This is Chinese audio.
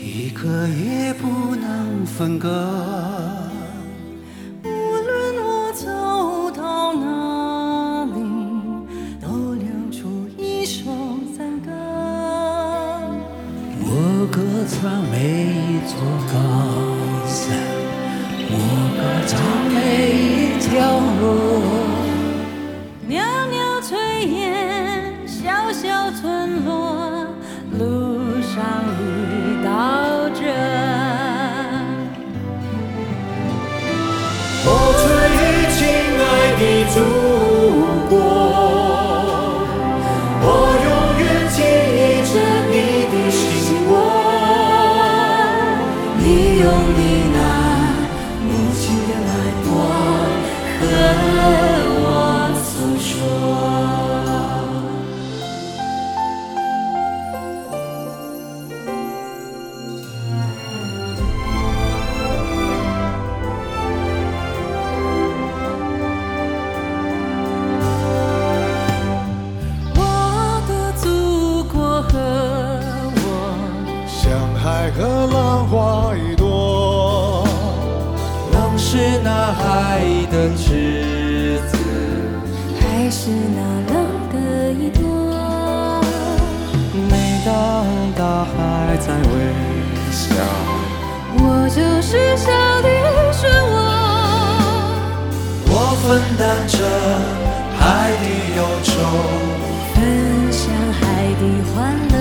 一刻也不能分割。 无论我走到哪里，都留出一首赞歌。 我歌唱每一座高山，我歌唱每一条路。 袅袅炊烟，小小村落，路上遇到着我最亲爱的祖国，我永远记忆着你的心窝。你用你那母亲的脉搏和我诉说。 我的祖国和我， 像海和浪花一朵， 浪是那海的栀子， 还是那浪的一朵。 每当大海在微笑， 我就是小的漩涡， 我分担着海的忧愁。 分享海的欢乐。